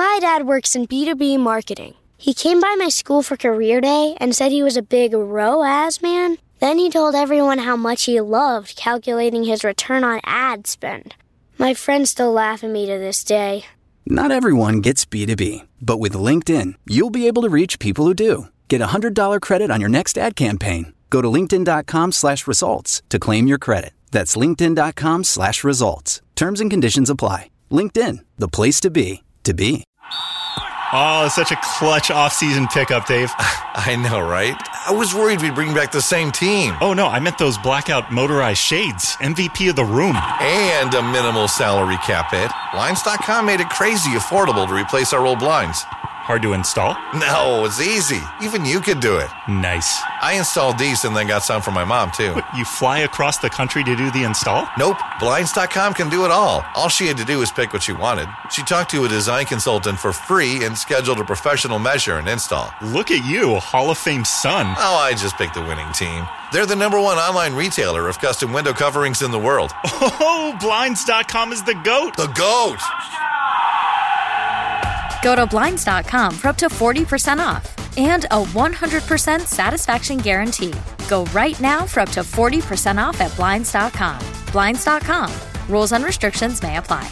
My dad works in B2B marketing. He came by my school for career day and said he was a big ROAS man. Then he told everyone how much he loved calculating his return on ad spend. My friends still laugh at me to this day. Not everyone gets B2B, but with LinkedIn, you'll be able to reach people who do. Get a $100 credit on your next ad campaign. Go to linkedin.com/results to claim your credit. That's linkedin.com/results. Terms and conditions apply. LinkedIn, the place to be, to be. Oh, such a clutch off-season pickup, Dave. I know, right? I was worried we'd bring back the same team. Oh, no, I meant those blackout motorized shades. MVP of the room. And a minimal salary cap hit. Blinds.com made it crazy affordable to replace our old blinds. Hard to install? No, it's easy. Even you could do it. Nice. I installed these and then got some for my mom, too. What, you fly across the country to do the install? Nope. Blinds.com can do it all. All she had to do was pick what she wanted. She talked to a design consultant for free and scheduled a professional measure and install. Look at you, Hall of Fame son. Oh, I just picked the winning team. They're the #1 online retailer of custom window coverings in the world. Oh, Blinds.com is the GOAT. The GOAT! Go to Blinds.com for up to 40% off and a 100% satisfaction guarantee. Go right now for up to 40% off at Blinds.com. Blinds.com. Rules and restrictions may apply.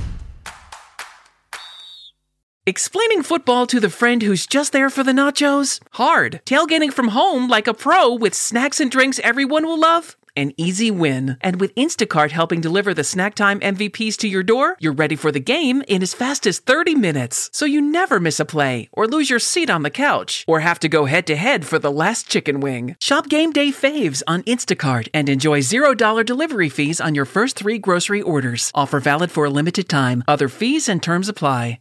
Explaining football to the friend who's just there for the nachos? Hard. Tailgating from home like a pro with snacks and drinks everyone will love? An easy win. And with Instacart helping deliver the snack time MVPs to your door, you're ready for the game in as fast as 30 minutes. So you never miss a play, or lose your seat on the couch, or have to go head-to-head for the last chicken wing. Shop Game Day faves on Instacart and enjoy $0 delivery fees on your first 3 grocery orders. Offer valid for a limited time. Other fees and terms apply.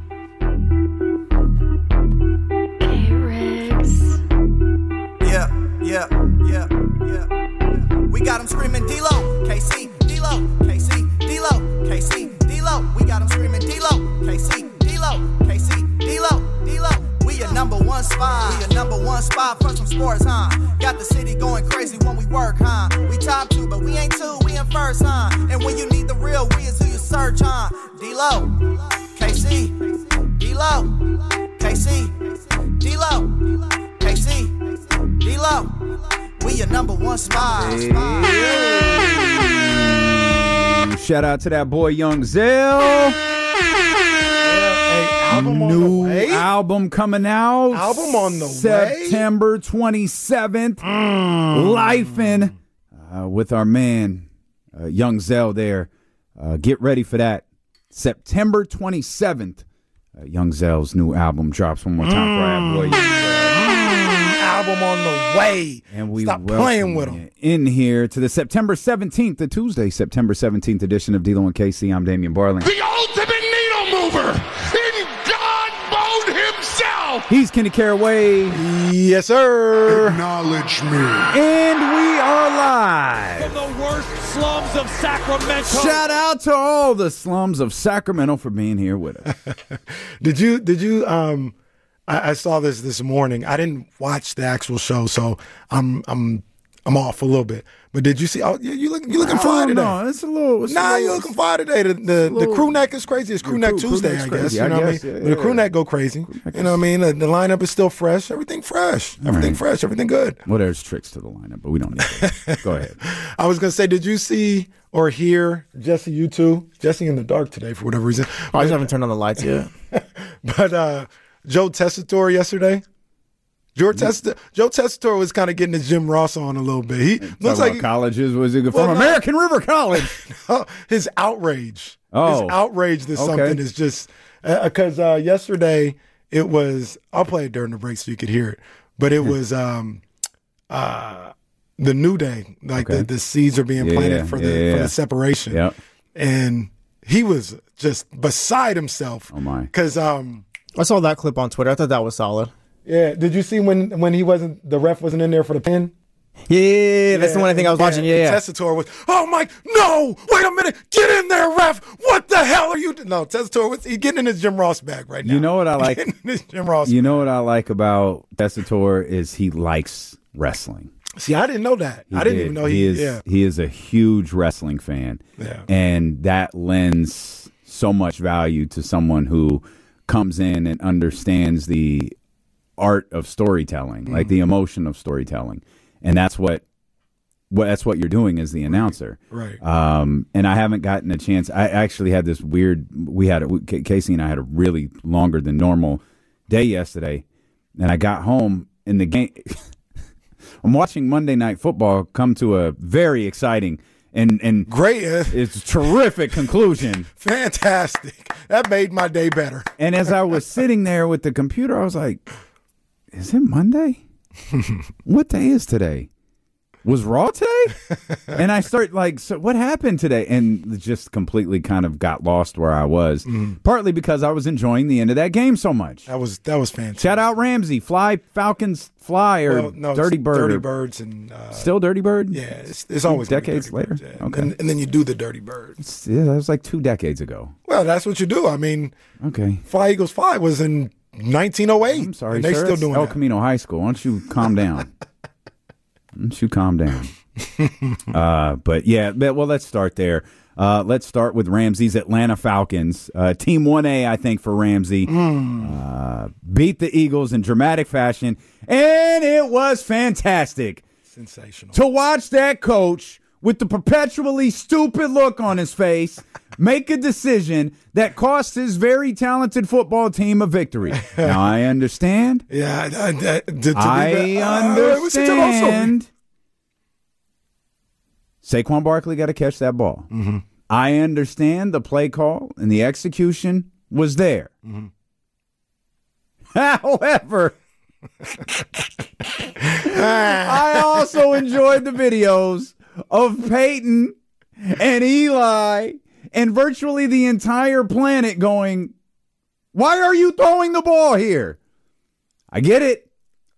We got them screaming D-Lo, KC, D-Lo, KC, D-Lo, KC, D-Lo. We got them screaming D-Lo, KC, D-Lo, KC, D-Lo, D-Lo. We a #1 spot, we a #1 spot for some sports, huh? Got the city going crazy when we work, huh? We top 2, but we ain't 2, we in first, huh? And when you need the real, we is who you search, huh? D-Lo, KC, D-Lo, KC, D-Lo, KC, D-Lo. We your #1 spot. Hey. Shout out to that boy Young Zell. New album coming out. Album on the September 27th. Lifing with our man Young Zell there. Get ready for that. September 27th. Young Zell's new album drops one more time for our boy Young Zell. Album on the way. And we stop playing with him in here to the September 17th, the Tuesday, September 17th edition of D-Lo and KC. I'm Damian Barling. The ultimate needle mover in God mode himself. He's Kenny Caraway. Yes, sir. Acknowledge me. And we are live from the worst slums of Sacramento. Shout out to all the slums of Sacramento for being here with us. Did you I saw this morning. I didn't watch the actual show, so I'm off a little bit. But did you see? Oh, you looking fly today. No, it's a little. You're looking fly today. The crew neck is crazy. It's crew neck Tuesday, I guess. You know what I mean? Yeah, the crew neck go crazy. You know what I mean? The lineup is still fresh. Everything fresh. Everything fresh. Everything good. Well, there's tricks to the lineup, but we don't need that. Go ahead. I was gonna say, did you see or hear Jesse? You too? Jesse in the dark today for whatever reason. I just haven't turned on the lights yet. But Joe Tessitore yesterday. Joe Tessitore was kind of getting his Jim Ross on a little bit. He looks like colleges. Was he from American River College? His outrage. His outrage this something is just because yesterday it was. I'll play it during the break so you could hear it. But it was the New Day, like the seeds are being planted for the separation. Yep. And he was just beside himself. Oh my! Because I saw that clip on Twitter. I thought that was solid. Yeah. Did you see when he wasn't, the ref wasn't in there for the pin? Yeah, that's the one I think I was watching. Yeah. Tessitore was, oh my, no, wait a minute, get in there, ref. What the hell are you doing? No, Tessitore was, he's getting in his Jim Ross bag right now. You know what I like? Jim Ross. You know what I like about Tessitore is he likes wrestling. See, I didn't know that. I didn't even know he is a huge wrestling fan. Yeah. And that lends so much value to someone who comes in and understands the art of storytelling, like the emotion of storytelling, and that's what you're doing as the announcer, right? And I haven't gotten a chance. I actually had this weird. Casey and I had a really longer than normal day yesterday, and I got home in the game. I'm watching Monday Night Football come to a very exciting and great, it's terrific conclusion. Fantastic. That made my day better. And as I was sitting there with the computer, I was like, "Is it Monday? What day is today? Was Raw today?" And I start so what happened today? And just completely kind of got lost where I was. Partly because I was enjoying the end of that game so much. That was fantastic. Shout out Ramsey, fly Falcons, fly or Dirty Bird. Dirty Birds and still Dirty Bird. Yeah, it's always decades later. Birds, yeah. Okay, and then you do the Dirty Birds. Yeah, that was like 2 decades ago. Well, that's what you do. I mean, okay, Fly Eagles Fly was in 1908. I'm sorry, and they sir. still doing El that. Camino High School. Why don't you calm down? But yeah, well, let's start there. Let's start with Ramsey's Atlanta Falcons. Team 1A, I think, for Ramsey. Beat the Eagles in dramatic fashion, and it was fantastic. Sensational. To watch that coach with the perpetually stupid look on his face make a decision that cost his very talented football team a victory. Now, I understand. Yeah, I understand. Saquon Barkley got to catch that ball. Mm-hmm. I understand the play call and the execution was there. Mm-hmm. However, I also enjoyed the videos of Peyton and Eli and virtually the entire planet going, "Why are you throwing the ball here?" I get it.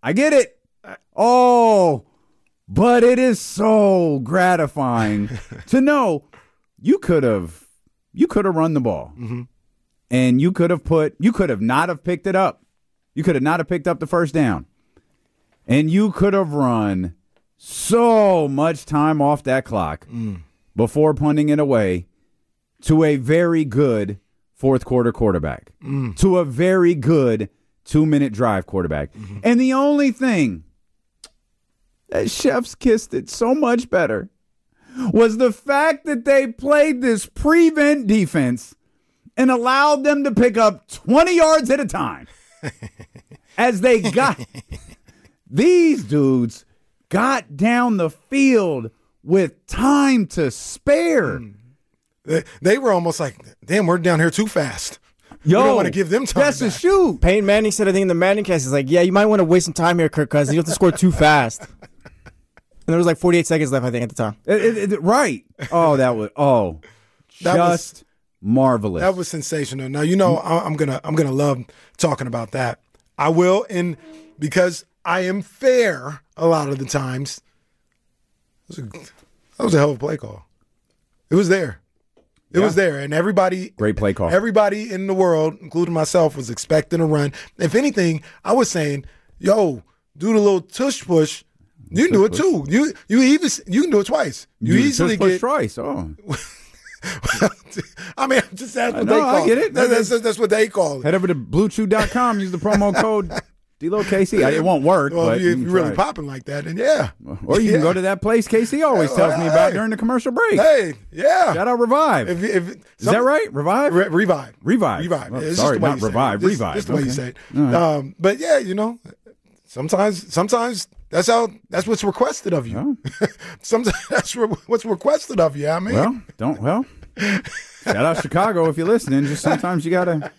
Oh, but it is so gratifying to know you could have run the ball, and you could have not have picked it up. You could have not have picked up the first down, and you could have run so much time off that clock before punting it away to a very good fourth quarter quarterback, to a very good 2-minute drive quarterback. And the only thing that chef's kissed it so much better was the fact that they played this prevent defense and allowed them to pick up 20 yards at a time as they got these dudes got down the field with time to spare. They were almost like, damn, we're down here too fast. Yo, we don't want to give them time. That's back. a shoot. Peyton Manning said, I think in the Manning cast, he's like, yeah, you might want to waste some time here, Kirk Cousins. You have to score too fast. And there was like 48 seconds left, I think, at the time. Right. Oh, that was just marvelous. That was sensational. Now, you know, I'm gonna love talking about that. I will, and because I am fair a lot of the times. That was a hell of a play call. It was there. It was there, and everybody. Great play call. Everybody in the world, including myself, was expecting a run. If anything, I was saying, "Yo, do the little tush push. You can do it too. You can do it twice. You easily push get twice. Oh, I mean, that's what they call I get it. That's what they call it. Head over to BlueChew.com. Use the promo code D-Lo KC. It won't work. Well, but if you're really try it. popping like that, then yeah. Or you can go to that place KC always tells me about during the commercial break. Hey, yeah. Shout out Revive. Is that right? Revive? Revive. Oh, It's sorry, just the way not you say Revive. it. Revive. Just the way you Okay. say it. Right. But yeah, you know, sometimes that's what's requested of you. Oh. Sometimes that's what's requested of you. I mean, Shout out Chicago if you're listening. Just sometimes you gotta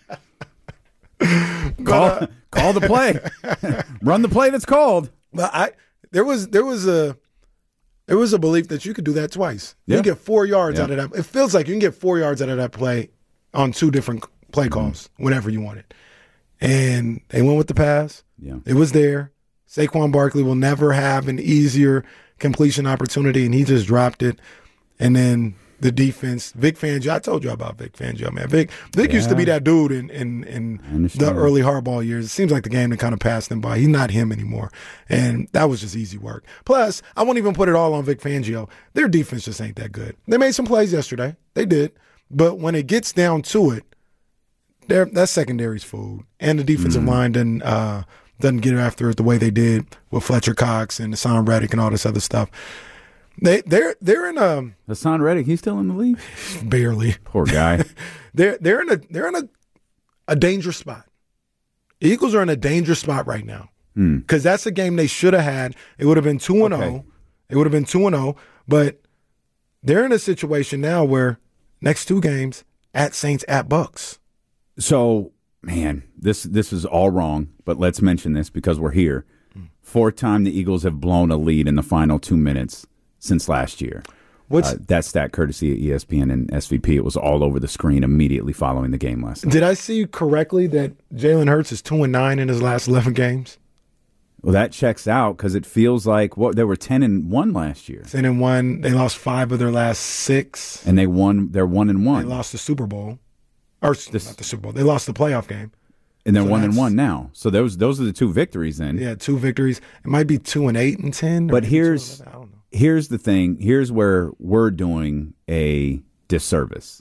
call the play, run the play that's called. But there was a belief that you could do that twice. You can get 4 yards out of that. It feels like you can get 4 yards out of that play on 2 different play calls, whenever you want it. And they went with the pass. Yeah. It was there. Saquon Barkley will never have an easier completion opportunity, and he just dropped it. And then the defense, Vic Fangio. I told you about Vic Fangio, man. Vic used to be that dude in the early Harbaugh years. It seems like the game that kind of passed him by. He's not him anymore. And that was just easy work. Plus, I won't even put it all on Vic Fangio. Their defense just ain't that good. They made some plays yesterday. They did. But when it gets down to it, that secondary's food, and the defensive line doesn't get after it the way they did with Fletcher Cox and Hassan Reddick and all this other stuff. They're in a Hassan Reddick. He's still in the league. Barely. Poor guy. they're in a dangerous spot. Eagles are in a dangerous spot right now because that's a game they should have had. It would have been 2-0. Okay. It would have been 2-0, but they're in a situation now where next 2 games at Saints, at Bucks. So, man, this is all wrong, but let's mention this because we're here. 4th time the Eagles have blown a lead in the final 2 minutes since last year. That stat courtesy of ESPN and SVP. It was all over the screen immediately following the game last night. Did I see correctly that Jalen Hurts is 2-9 in his last 11 games? Well, that checks out because it feels like they were 10-1 last year. 10-1. They lost 5 of their last 6, and they won. They're 1-1. They lost the Super Bowl, not the Super Bowl. They lost the playoff game, and they're 1-1 now. So those are the 2 victories. Then 2 victories. It might be 2-8 and 10. But here's the thing. Here's where we're doing a disservice.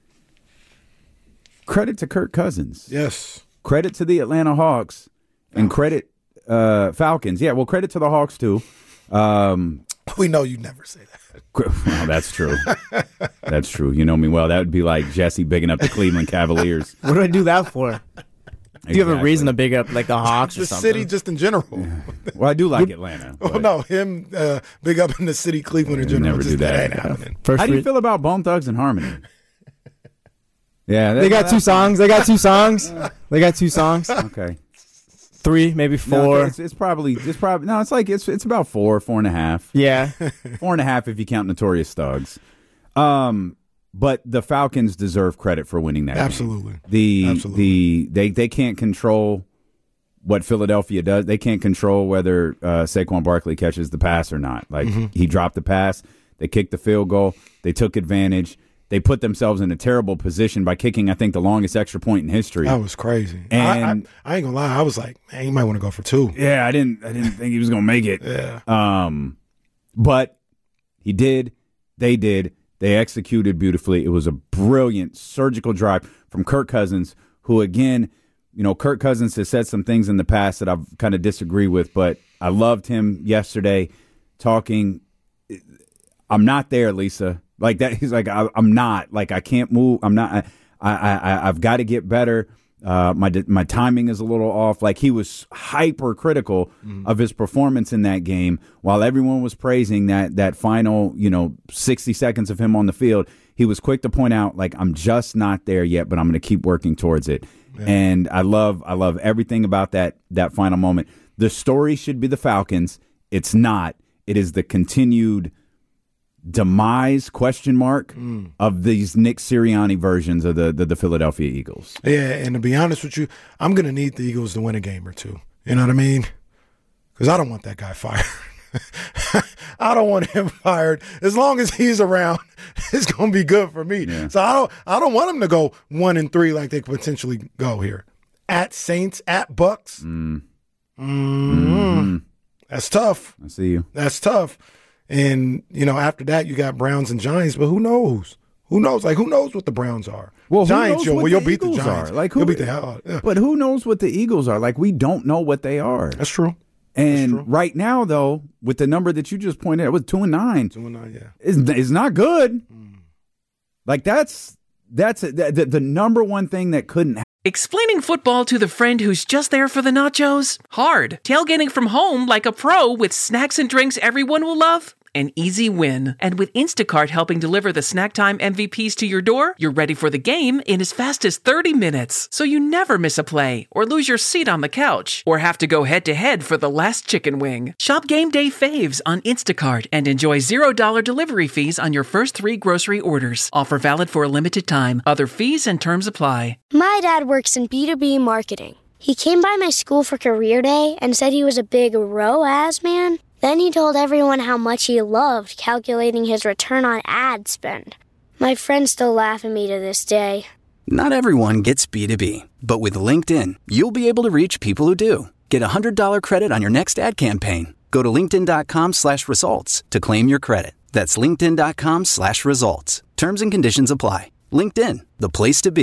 Credit to Kirk Cousins. Yes. Credit to the Atlanta Hawks, and credit Falcons. Yeah, well, credit to the Hawks too. We know you never say that. Well, that's true. That's true. You know me well. That would be like Jesse bigging up the Cleveland Cavaliers. What do I do that for? Do you have a reason to big up like the Hawks or the something? city just in general? Yeah. Well, I do like Atlanta. Oh, no, him big up in the city, Cleveland in general. Never do that. Ain't happening. How do you feel about Bone Thugs and Harmony? Yeah, they got 2 songs. They got 2 songs. They got 2 songs. Okay. 3, maybe 4. No, it's probably no. It's like it's about 4.5. Yeah, 4.5 if you count Notorious Thugs. But the Falcons deserve credit for winning that. Absolutely. Game. They can't control what Philadelphia does. They can't control whether Saquon Barkley catches the pass or not. Like he dropped the pass, they kicked the field goal, they took advantage. They put themselves in a terrible position by kicking, I think, the longest extra point in history. That was crazy. And I ain't gonna lie, I was like, man, he might want to go for 2. Yeah, I didn't think he was gonna make it. Yeah. But he did. They did. They executed beautifully. It was a brilliant surgical drive from Kirk Cousins, who, again, Kirk Cousins has said some things in the past that I've kind of disagree with, but I loved him yesterday talking. I'm not there, Lisa. Like that, he's like, I'm not. Like, I can't move. I'm not. I've got to get better. My timing is a little off. Like, he was hyper critical of his performance in that game, while everyone was praising that final 60 seconds of him on the field. He was quick to point out, like, I'm just not there yet, but I'm going to keep working towards it. Yeah. And I love everything about that final moment. The story should be the Falcons. It's not. It is the continued demise of these Nick Sirianni versions of the Philadelphia Eagles. Yeah, and to be honest with you, I'm going to need the Eagles to win a game or 2. You know what I mean? Because I don't want that guy fired. I don't want him fired. As long as he's around, it's going to be good for me. Yeah. So I don't want him to go 1-3 like they could potentially go here. At Saints, at Bucks. That's tough. I see you. That's tough. And, after that, you got Browns and Giants, but who knows? Who knows? Like, who knows what the Browns are? Well, Giants, you'll beat the Giants. Are. Like, you'll beat the hell out. But who knows what the Eagles are? Like, we don't know what they are. That's true. And right now, though, with the number that you just pointed out, with 2-9. 2-9, yeah. It's not good. Like, that's the number one thing that couldn't happen. Explaining football to the friend who's just there for the nachos? Hard. Tailgating from home like a pro with snacks and drinks everyone will love? An easy win. And with Instacart helping deliver the snack time MVPs to your door, you're ready for the game in as fast as 30 minutes. So you never miss a play or lose your seat on the couch or have to go head-to-head for the last chicken wing. Shop Game Day Faves on Instacart and enjoy $0 delivery fees on your first 3 grocery orders. Offer valid for a limited time. Other fees and terms apply. My dad works in B2B marketing. He came by my school for career day and said he was a big ROAS man. Then he told everyone how much he loved calculating his return on ad spend. My friends still laugh at me to this day. Not everyone gets B2B, but with LinkedIn, you'll be able to reach people who do. Get $100 credit on your next ad campaign. Go to linkedin.com/results to claim your credit. That's linkedin.com/results. Terms and conditions apply. LinkedIn, the place to be,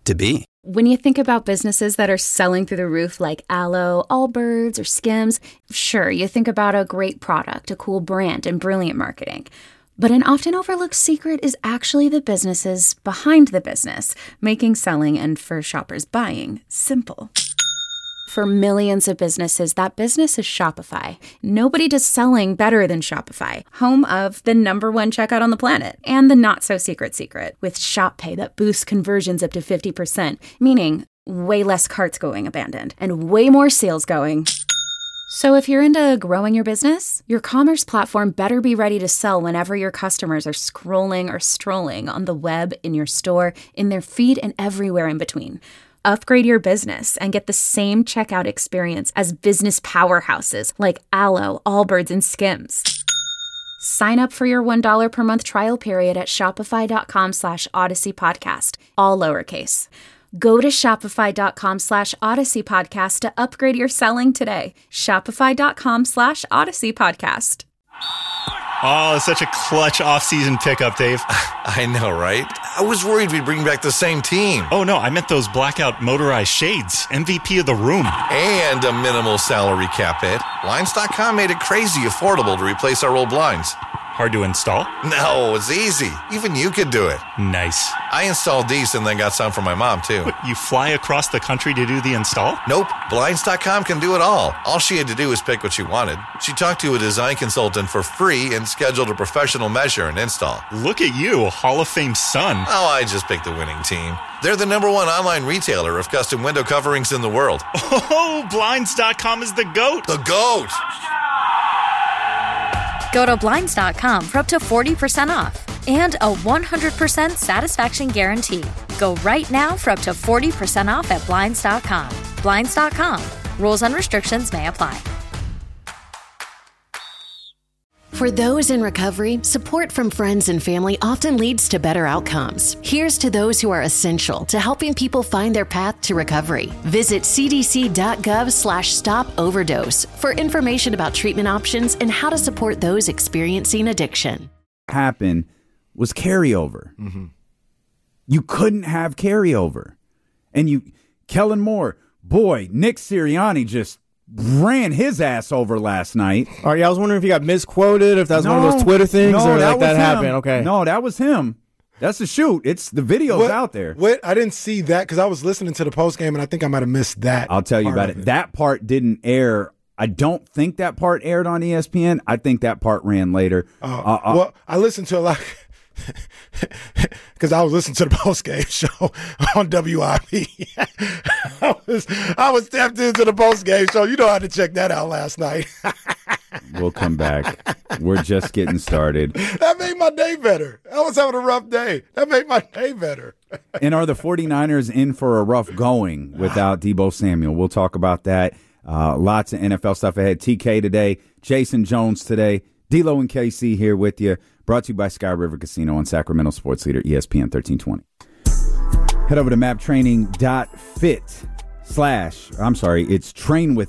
to be. When you think about businesses that are selling through the roof like Aloe, Allbirds, or Skims, sure, you think about a great product, a cool brand, and brilliant marketing. But an often overlooked secret is actually the businesses behind the business, making selling and for shoppers buying simple. For millions of businesses, that business is Shopify. Nobody does selling better than Shopify, home of the #1 checkout on the planet and the not-so-secret secret with Shop Pay that boosts conversions up to 50%, meaning way less carts going abandoned and way more sales going. So if you're into growing your business, your commerce platform better be ready to sell whenever your customers are scrolling or strolling on the web, in your store, in their feed, and everywhere in between. Upgrade your business and get the same checkout experience as business powerhouses like Aloe, Allbirds, and Skims. Sign up for your $1 per month trial period at shopify.com/Odyssey Podcast, all lowercase. Go to shopify.com/Odyssey Podcast to upgrade your selling today. Shopify.com/Odyssey Podcast. Oh, it's such a clutch off-season pickup, Dave. I know, right? I was worried we'd bring back the same team. Oh, no, I meant those blackout motorized shades. MVP of the room. And a minimal salary cap hit. Blinds.com made it crazy affordable to replace our old blinds. Hard to install? No, it's easy. Even you could do it. Nice. I installed these and then got some for my mom, too. What, you fly across the country to do the install? Nope. Blinds.com can do it all. All she had to do was pick what she wanted. She talked to a design consultant for free and scheduled a professional measure and install. Look at you, a Hall of Fame son. Oh, I just picked the winning team. They're the #1 online retailer of custom window coverings in the world. Oh, Blinds.com is the GOAT. The GOAT! Go to Blinds.com for up to 40% off and a 100% satisfaction guarantee. Go right now for up to 40% off at Blinds.com. Blinds.com. Rules and restrictions may apply. For those in recovery, support from friends and family often leads to better outcomes. Here's to those who are essential to helping people find their path to recovery. Visit cdc.gov/stop-overdose for information about treatment options and how to support those experiencing addiction. Happened was carryover. Mm-hmm. You couldn't have carryover. And Kellen Moore, boy, Nick Sirianni just ran his ass over last night. All right, I was wondering if he got misquoted, if that was one of those Twitter things, or like that happened. Okay. No, that was him. That's the shoot. It's the video's out there. What? I didn't see that because I was listening to the post game and I think I might have missed that. I'll tell you about it. That part didn't air. I don't think that part aired on ESPN. I think that part ran later. Well, I listened to a lot because I was listening to the post game show on WIP. I was tapped into the post game show. You know how to check that out last night. We'll come back. We're just getting started. That made my day better. I was having a rough day. That made my day better. And are the 49ers in for a rough going without Deebo Samuel? We'll talk about that. Lots of NFL stuff ahead. TK today, Jason Jones today, D-Lo and KC here with you. Brought to you by Sky River Casino on Sacramento Sports Leader, ESPN 1320. Head over to maptraining.fit it's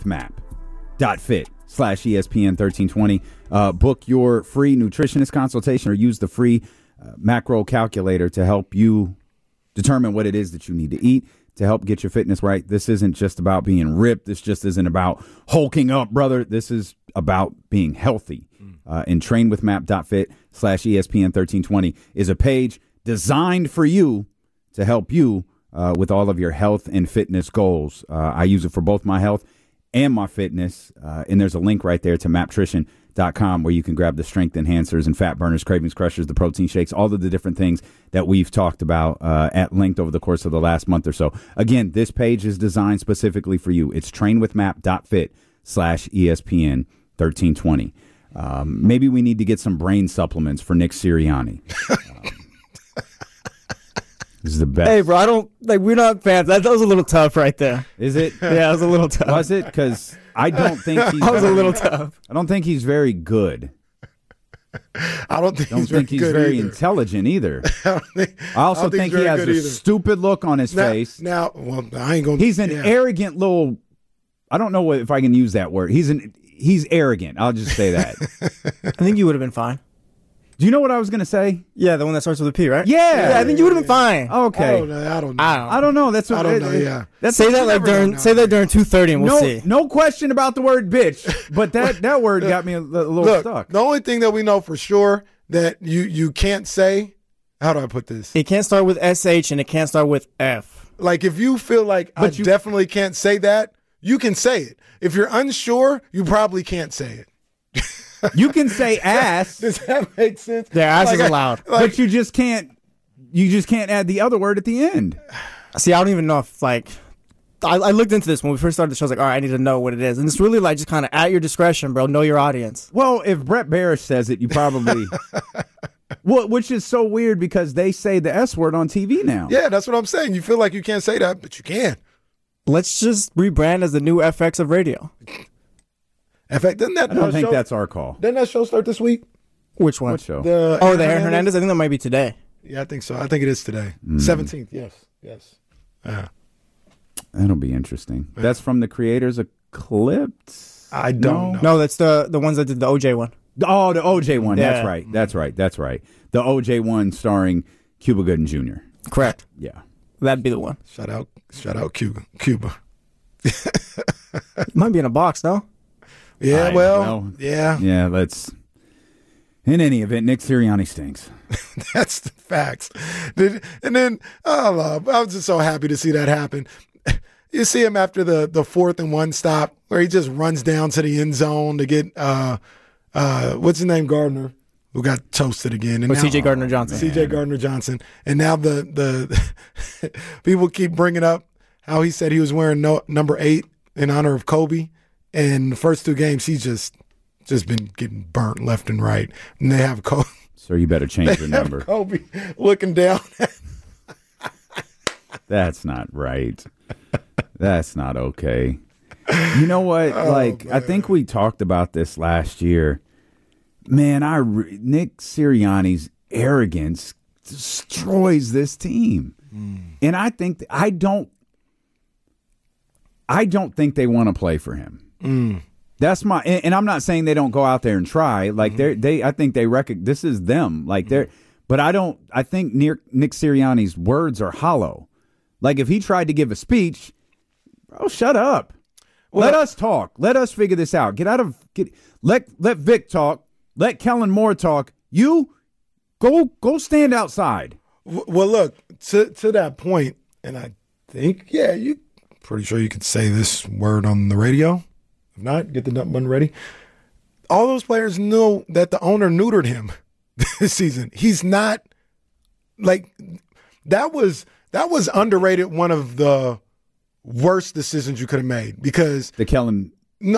trainwithmap.fit/ESPN 1320. Book your free nutritionist consultation or use the free macro calculator to help you determine what it is that you need to eat to help get your fitness right. This isn't just about being ripped. This just isn't about hulking up, brother. This is about being healthy. And trainwithmap.fit/ESPN 1320 is a page designed for you to help you with all of your health and fitness goals. I use it for both my health and my fitness. And there's a link right there to maptrition.com where you can grab the strength enhancers and fat burners, cravings crushers, the protein shakes, all of the different things that we've talked about at length over the course of the last month or so. Again, this page is designed specifically for you. It's trainwithmap.fit/ESPN 1320. Maybe we need to get some brain supplements for Nick Sirianni. This is the best. Hey, bro, we're not fans. That was a little tough right there. Is it? Yeah, it was a little tough. Was it? Because I don't think he's that was a little tough. I don't think he's very good. I don't think he's very intelligent either. I also think he has a stupid look on his face. Now, well, I ain't going. He's an arrogant little. I don't know if I can use that word. He's arrogant. I'll just say that. I think you would have been fine. Do you know what I was going to say? Yeah, the one that starts with a P, right? Yeah. I think you would have been fine. Okay. I don't know. I don't know. That's what I don't know. Yeah. Say that during 2:30 and we'll see. No question about the word bitch, but that word got me a little stuck. The only thing that we know for sure that you can't say, how do I put this? It can't start with SH and it can't start with F. Like if you feel like I definitely can't say that, you can say it. If you're unsure, you probably can't say it. You can say ass. Does that make sense? The ass is allowed. But you just can't add the other word at the end. See, I don't even know if I looked into this when we first started the show. I was like, all right, I need to know what it is. And it's really like just kind of at your discretion, bro. Know your audience. Well, if Brett Barish says it, you probably... Well, which is so weird because they say the S word on TV now. Yeah, that's what I'm saying. You feel like you can't say that, but you can. Let's just rebrand as the new FX of radio. FX, I don't think that's our call. Didn't that show start this week? Which one? What show? The Aaron Hernandez? I think that might be today. Yeah, I think so. I think it is today. 17th, yes. That'll be interesting. That's from the creators of Clipped? I don't know. No, that's the ones that did the OJ one. Oh, the OJ one. Yeah. That's right. The OJ one starring Cuba Gooding Jr. Correct. Yeah. That'd be the one. Shout out Cuba. Might be in a box, no? Yeah, yeah. Yeah, let's... In any event, Nick Sirianni stinks. That's the facts. And then, I was just so happy to see that happen. You see him after the 4th and 1 stop where he just runs down to the end zone to get, what's his name, Gardner, who got toasted again. And C.J. Gardner-Johnson. C.J. Gardner-Johnson. And now the people keep bringing up how he said he was wearing number 8 in honor of Kobe. And the first 2 games, he's just been getting burnt left and right. And they have Kobe. Sir, you better change your number. Kobe looking down. That's not right. That's not okay. You know what? I think we talked about this last year. Man, Nick Sirianni's arrogance destroys this team. And I think I don't think they want to play for him. That's my, and I'm not saying they don't go out there and try. Like I think they recognize this is them. Like but I think Nick Sirianni's words are hollow. Like if he tried to give a speech, bro, shut up. Well, let us talk. Let us figure this out. Let Vic talk. Let Kellen Moore talk. You go stand outside. Well, look, to that point, and I think, you pretty sure you could say this word on the radio. If not, get the nut bun ready. All those players know that the owner neutered him this season. He's not like that was underrated, one of the worst decisions you could have made because the Kellen.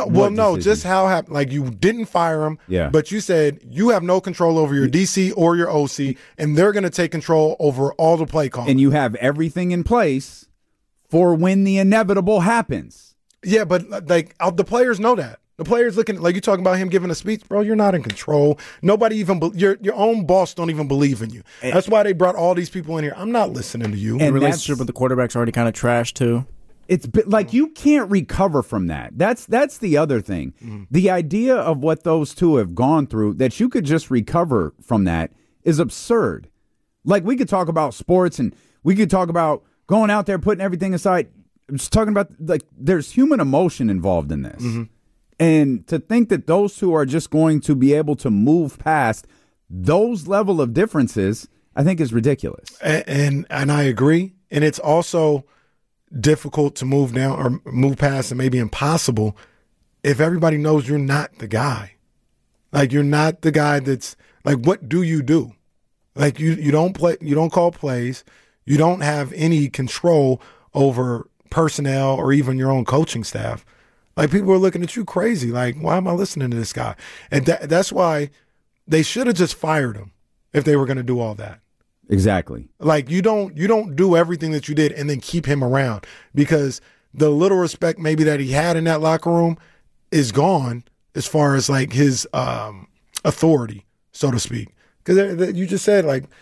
Just how happened. Like you didn't fire him, but you said you have no control over your DC or your OC, and they're going to take control over all the play calling. And you have everything in place for when the inevitable happens. Yeah, but the players know that. The players looking like you talking about him giving a speech, bro. You're not in control. Nobody even your own boss don't even believe in you. That's why they brought all these people in here. I'm not listening to you. And the relationship with the quarterback's already kind of trashed too. It's like you can't recover from that. That's the other thing. Mm-hmm. The idea of what those two have gone through, that you could just recover from that, is absurd. Like we could talk about sports and we could talk about going out there, putting everything aside. I'm just talking about like there's human emotion involved in this. Mm-hmm. And to think that those two are just going to be able to move past those level of differences, I think is ridiculous. And I agree. And it's also difficult to move down or move past, and maybe impossible if everybody knows you're not the guy. Like you're not the guy that's like, what do you do? Like you don't play, you don't call plays, you don't have any control over personnel or even your own coaching staff. Like people are looking at you crazy. Like, why am I listening to this guy? And that's why they should have just fired him if they were going to do all that. Exactly. Like you don't do everything that you did and then keep him around, because the little respect maybe that he had in that locker room is gone as far as like his authority, so to speak. Because you just said like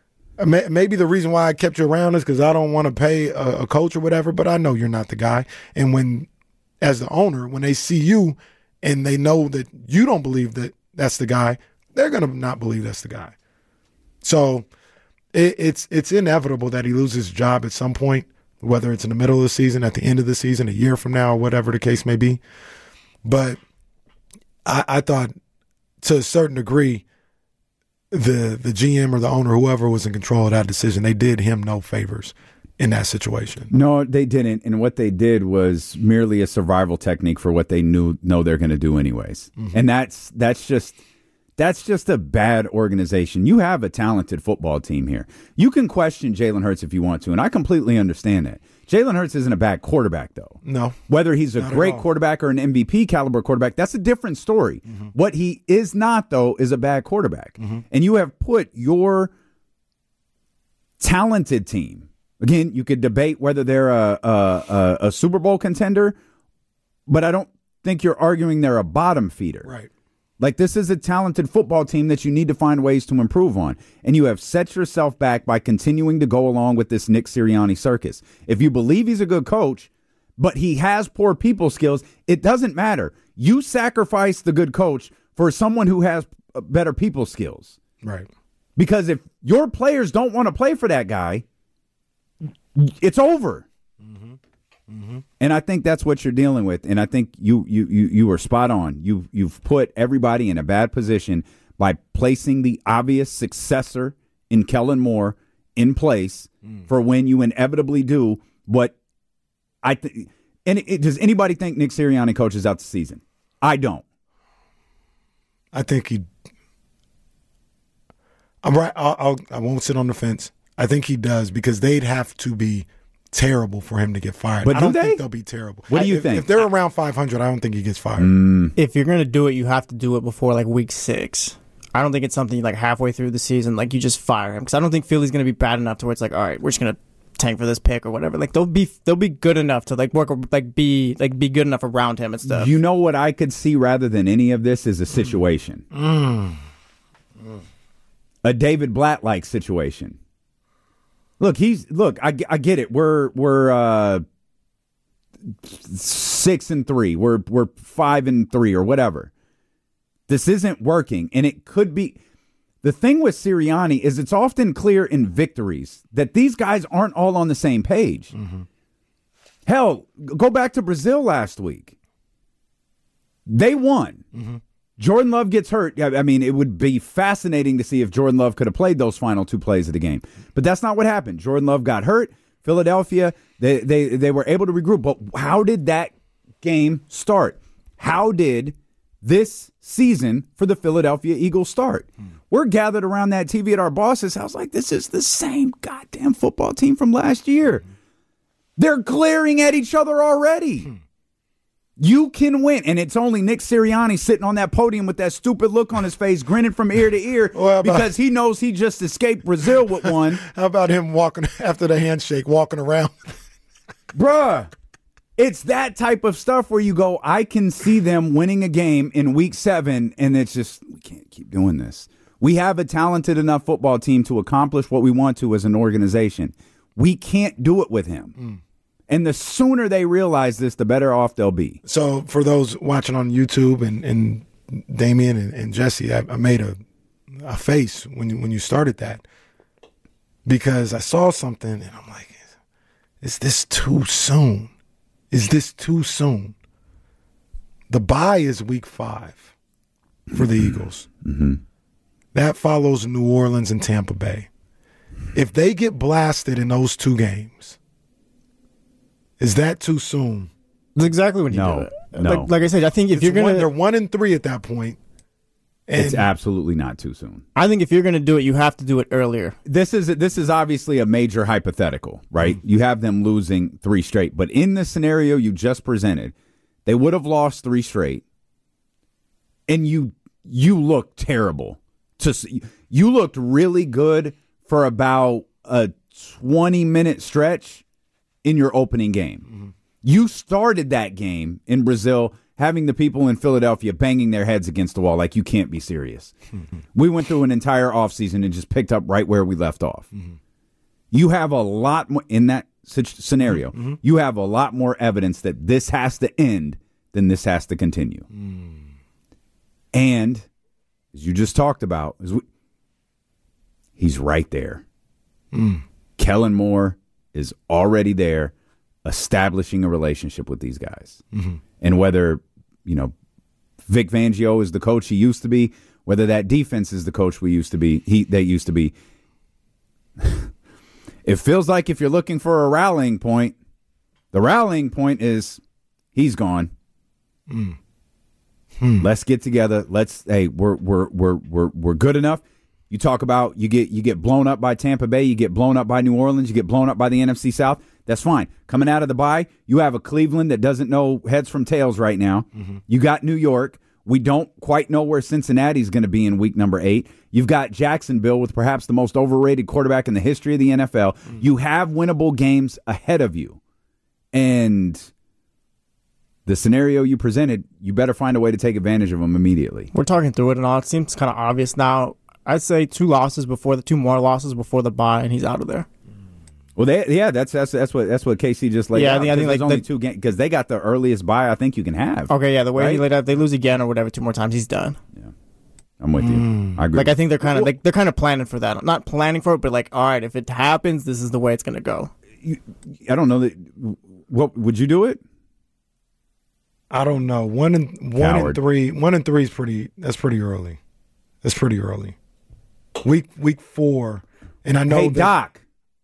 maybe the reason why I kept you around is because I don't want to pay a coach or whatever, but I know you're not the guy. And when, as the owner, when they see you and they know that you don't believe that that's the guy, they're going to not believe that's the guy. So it's inevitable that he loses his job at some point, whether it's in the middle of the season, at the end of the season, a year from now, or whatever the case may be. But I thought, to a certain degree, the GM or the owner, whoever was in control of that decision, they did him no favors in that situation. No, they didn't. And what they did was merely a survival technique for what they know they're going to do anyways. Mm-hmm. And that's just a bad organization. You have a talented football team here. You can question Jalen Hurts if you want to, and I completely understand that. Jalen Hurts isn't a bad quarterback, though. No. Whether he's a great quarterback or an MVP caliber quarterback, that's a different story. Mm-hmm. What he is not, though, is a bad quarterback. Mm-hmm. And you have put your talented team, again, you could debate whether they're a Super Bowl contender, but I don't think you're arguing they're a bottom feeder. Right. Like, this is a talented football team that you need to find ways to improve on. And you have set yourself back by continuing to go along with this Nick Sirianni circus. If you believe he's a good coach, but he has poor people skills, it doesn't matter. You sacrifice the good coach for someone who has better people skills. Right. Because if your players don't want to play for that guy, it's over. Mm-hmm. Mm-hmm. And I think that's what you're dealing with. And I think you were spot on. You've put everybody in a bad position by placing the obvious successor in Kellen Moore in place for when you inevitably do what I think. And does anybody think Nick Sirianni coaches out the season? I don't. I think he. I'm right. I won't sit on the fence. I think he does, because they'd have to be terrible for him to get fired. But I don't think they'll be terrible. What do you think? If they're around 500, I don't think he gets fired. If you're going to do it, you have to do it before like week 6. I don't think it's something like halfway through the season, like you just fire him, because I don't think Philly's going to be bad enough to where it's like, all right, we're just going to tank for this pick or whatever. Like they'll be good enough to like work, like be good enough around him and stuff. You know what I could see rather than any of this is a situation. A David Blatt-like situation. Look, I get it. We're 6-3. We're 5-3 or whatever. This isn't working, and it could be. The thing with Sirianni is it's often clear in victories that these guys aren't all on the same page. Mm-hmm. Hell, go back to Brazil last week. They won. Mm-hmm. Jordan Love gets hurt. I mean, it would be fascinating to see if Jordan Love could have played those final 2 plays of the game. But that's not what happened. Jordan Love got hurt. Philadelphia, they were able to regroup. But how did that game start? How did this season for the Philadelphia Eagles start? We're gathered around that TV at our boss's house like this is the same goddamn football team from last year. They're glaring at each other already. You can win, and it's only Nick Sirianni sitting on that podium with that stupid look on his face, grinning from ear to ear, because he knows he just escaped Brazil with one. How about him walking after the handshake, walking around? Bruh, it's that type of stuff where you go, I can see them winning a game in week 7, and it's just, we can't keep doing this. We have a talented enough football team to accomplish what we want to as an organization. We can't do it with him. And the sooner they realize this, the better off they'll be. So for those watching on YouTube and Damian and Jesse, I made a face when you started that, because I saw something and I'm like, is this too soon? Is this too soon? The bye is week 5 for the Eagles. Mm-hmm. That follows New Orleans and Tampa Bay. If they get blasted in those 2 games, is that too soon? That's exactly when you do it. No. Like I said, I think if you're going to... They're 1-3 at that point. It's absolutely not too soon. I think if you're going to do it, you have to do it earlier. This is obviously a major hypothetical, right? Mm-hmm. You have them losing 3 straight. But in the scenario you just presented, they would have lost 3 straight. And you looked terrible. You looked really good for about a 20-minute stretch in your opening game. Mm-hmm. You started that game in Brazil having the people in Philadelphia banging their heads against the wall like you can't be serious. Mm-hmm. We went through an entire offseason and just picked up right where we left off. Mm-hmm. You have a lot more in that scenario. Mm-hmm. You have a lot more evidence that this has to end than this has to continue. Mm. And as you just talked about, he's right there. Kellen Moore is already there, establishing a relationship with these guys. And whether, Vic Fangio is the coach he used to be, whether that defense is the coach they used to be, it feels like if you're looking for a rallying point, the rallying point is he's gone. Let's get together. We're good enough. You talk about you get blown up by Tampa Bay, you get blown up by New Orleans, you get blown up by the NFC South. That's fine. Coming out of the bye, you have a Cleveland that doesn't know heads from tails right now. You got New York. We don't quite know where Cincinnati's going to be in week number 8. You've got Jacksonville with perhaps the most overrated quarterback in the history of the NFL. You have winnable games ahead of you. And the scenario you presented, you better find a way to take advantage of them immediately. We're talking through it and all. It seems kind of obvious now. I'd say 2 more losses before the bye, and he's out of there. Well, that's what KC just laid out. I think like only 2 games because they got the earliest bye I think you can have. Okay, yeah, the way he laid out, they lose again or whatever 2 more times, he's done. Yeah, I'm with you. I agree. Like I think they're kind of planning for that. Not planning for it, but like, all right, if it happens, this is the way it's going to go. I don't know that. What would you do it? I don't know. 1 and 3 is pretty. That's pretty early. That's pretty early. Week 4, and I know. Hey, Doc.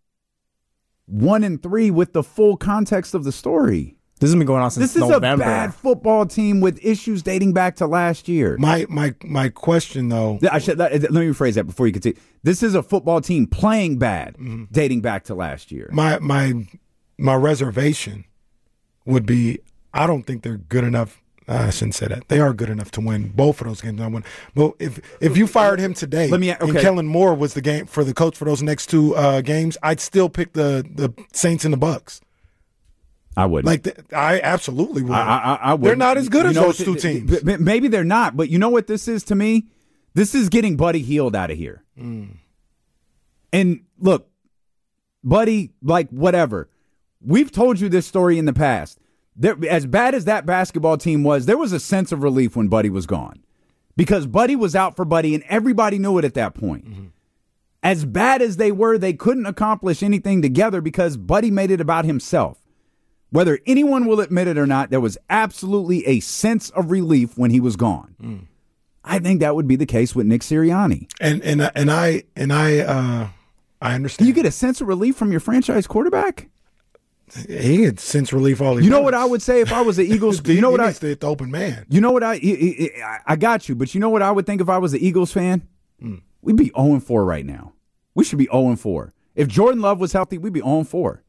1 and 3 with the full context of the story. This has been going on since November. This is a bad football team with issues dating back to last year. My question though. Let me rephrase that before you continue. This is a football team playing bad, dating back to last year. My reservation would be I don't think they're good enough. I shouldn't say that. They are good enough to win both of those games. Well, if you fired him today and Kellen Moore was the game for the coach for those next 2 games, I'd still pick the Saints and the Bucks. I wouldn't. I absolutely would. I would. They're not as good as those 2 teams. Maybe they're not, but you know what this is to me? This is getting Buddy Hield out of here. And look, Buddy, like whatever. We've told you this story in the past. As bad as that basketball team was, there was a sense of relief when Buddy was gone. Because Buddy was out for Buddy, and everybody knew it at that point. As bad as they were, they couldn't accomplish anything together because Buddy made it about himself. Whether anyone will admit it or not, there was absolutely a sense of relief when he was gone. I think that would be the case with Nick Sirianni. And I understand. You get a sense of relief from your franchise quarterback? He had sense relief all. You know what I would say if I was the Eagles? You know what I? The open man. You know what I got you, but you know what I would think if I was the Eagles fan? We'd be 0-4 right now. We should be 0-4. If Jordan Love was healthy, we'd be 0-4.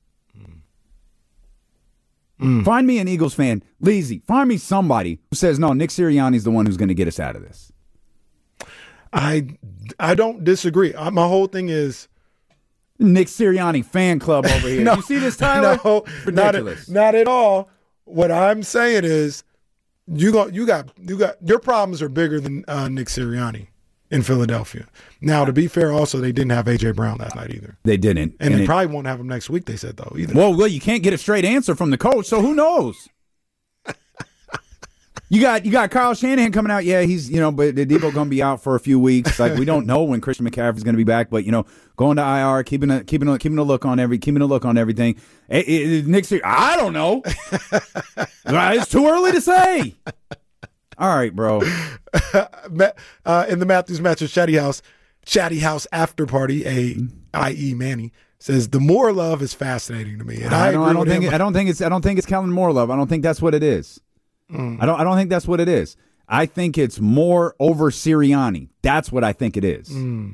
Find me an Eagles fan, Leezy. Find me somebody who says no. Nick Sirianni's the one who's going to get us out of this. I don't disagree. My whole thing is. Nick Sirianni fan club over here. No, you see this, Tyler? No, ridiculous. Not at all. What I'm saying is, you got your problems are bigger than Nick Sirianni in Philadelphia. Now, to be fair, also they didn't have AJ Brown last night either. They didn't, and they probably won't have him next week. They said though either. Well, you can't get a straight answer from the coach, so who knows? You got Kyle Shanahan coming out. Yeah, he's but Debo gonna be out for a few weeks. Like we don't know when Christian McCaffrey's gonna be back, but going to IR, keeping a look on everything. Nick, I don't know. It's too early to say. All right, bro. In the Matthews Mattress Chatty House after party, i.e. Manny says the Moore love is fascinating to me, and I don't think it's Kellen Moore love. I don't think that's what it is. I don't think that's what it is. I think it's more over Sirianni. That's what I think it is.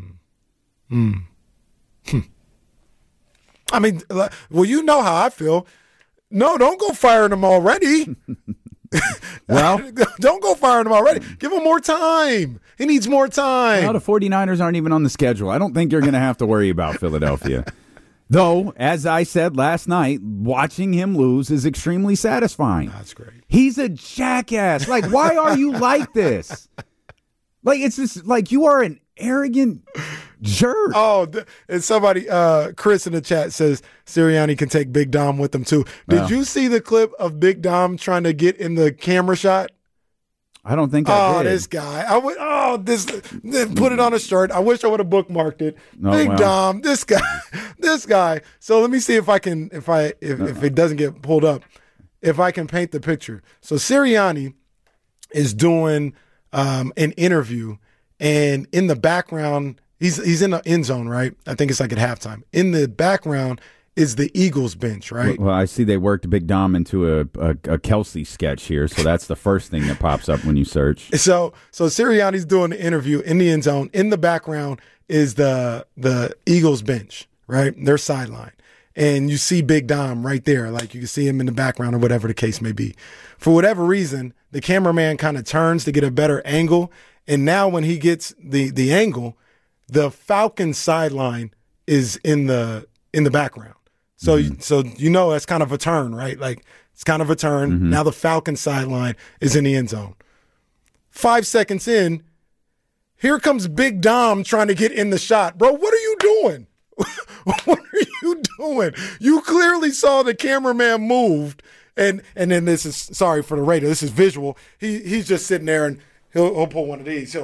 I mean, well, you know how I feel. No, don't go firing him already. Well, don't go firing him already. Give him more time. He needs more time. Well, the 49ers aren't even on the schedule. I don't think you're going to have to worry about Philadelphia. Though, as I said last night, watching him lose is extremely satisfying. That's great. He's a jackass. Like, why are you like this? Like, it's just like you are an arrogant jerk. Oh, and somebody, Chris in the chat says Sirianni can take Big Dom with him too. Did you see the clip of Big Dom trying to get in the camera shot? I don't think I did. This guy. Put it on a shirt. I wish I would have bookmarked it. Big Dom, this guy. So let me see if I can, if it doesn't get pulled up, if I can paint the picture. So Sirianni is doing an interview, and in the background, he's in the end zone, right? I think it's like at halftime. In the background is the Eagles bench, right? Well, I see they worked Big Dom into a Kelsey sketch here, so that's the first thing that pops up when you search. So Sirianni's doing the interview in the end zone. In the background is the Eagles bench, right? Their sideline. And you see Big Dom right there. Like you can see him in the background or whatever the case may be. For whatever reason, the cameraman kind of turns to get a better angle. And now when he gets the angle, the Falcons sideline is in the background. So you know that's kind of a turn, right? Like it's kind of a turn. Mm-hmm. Now the Falcons sideline is in the end zone. 5 seconds in, here comes Big Dom trying to get in the shot. Bro, what are you doing? What are you doing? You clearly saw the cameraman moved, and then this is, sorry for the radio, this is visual. He's just sitting there, and he'll pull one of these.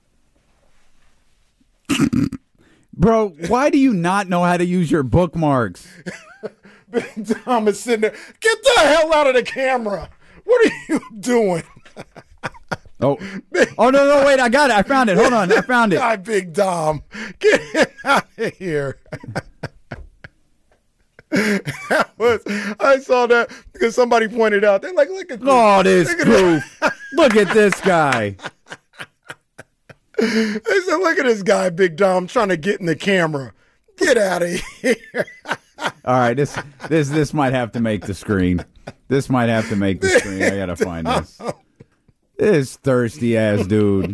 Bro, why do you not know how to use your bookmarks? Big Dom is sitting there. Get the hell out of the camera. What are you doing? Oh, no, wait, I got it. I found it. Hold on, I found it. Hi, Big Dom. Get him out of here. I saw that because somebody pointed out. They're like, look at this. Oh, this goof. Look at this guy. They said, look at this guy, Big Dom, trying to get in the camera. Get out of here. All right, this might have to make the screen. This might have to make the screen. I got to find this. This thirsty-ass dude.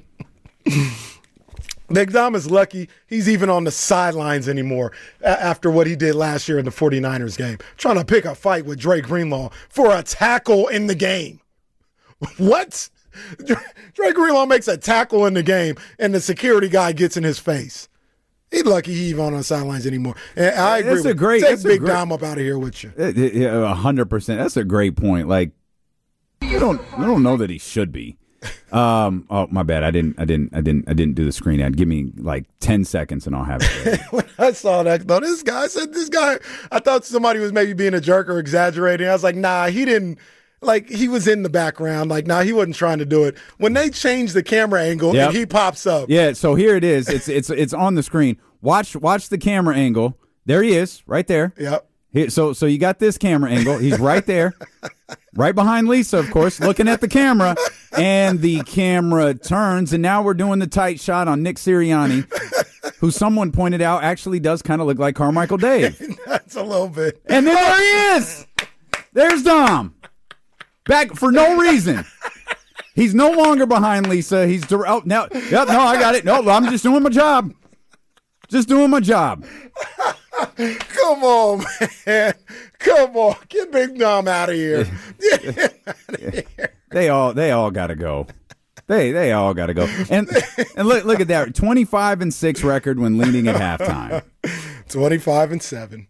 Big Dom is lucky he's even on the sidelines anymore after what he did last year in the 49ers game. Trying to pick a fight with Dre Greenlaw for a tackle in the game. What? Dre Greenlaw makes a tackle in the game, and the security guy gets in his face. He's lucky he even on the sidelines anymore. And I agree. Take Big Dom up out of here with you. 100%. That's a great point. Like, I don't know that he should be. Oh, my bad. I didn't do the screen ad. Give me like 10 seconds and I'll have it ready. When I saw that, though, this guy, I thought somebody was maybe being a jerk or exaggerating. I was like, nah, he didn't. Like, he was in the background. Like, nah, he wasn't trying to do it. When they change the camera angle and he pops up. Yeah, so here it is. It's on the screen. Watch the camera angle. There he is, right there. Yep. Here, so you got this camera angle. He's right there. Right behind Lisa, of course, looking at the camera. And the camera turns, and now we're doing the tight shot on Nick Sirianni, who someone pointed out actually does kind of look like Carmichael Dave. That's a little bit. And then there he is. There's Dom. Back for no reason. He's no longer behind Lisa. He's no, I got it. No, I'm just doing my job. Just doing my job. Come on, man. Come on. Get Big Dom out of here. Get him out of here. They all got to go. They all got to go. And look at that 25-6 record when leading at halftime. 25-7.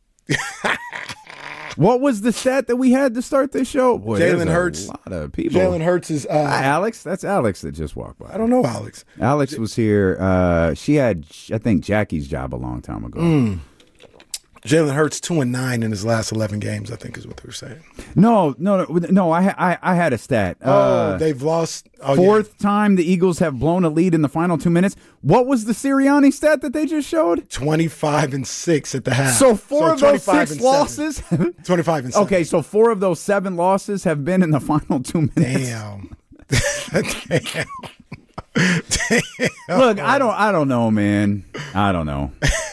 What was the stat that we had to start this show? Boy, Jalen Hurts. A lot of people. Jalen Hurts is Alex. That's Alex that just walked by. I don't know Alex. Alex was here. She had, I think, Jackie's job a long time ago. Jalen Hurts 2-9 in his last 11 games, I think is what they were saying. No. I had a stat. They've lost. Fourth time the Eagles have blown a lead in the final 2 minutes. What was the Sirianni stat that they just showed? 25-6 at the half. So four of those 6 losses? 25-7. Okay, so 4 of those 7 losses have been in the final 2 minutes. Damn. Look, I don't know, man. I don't know.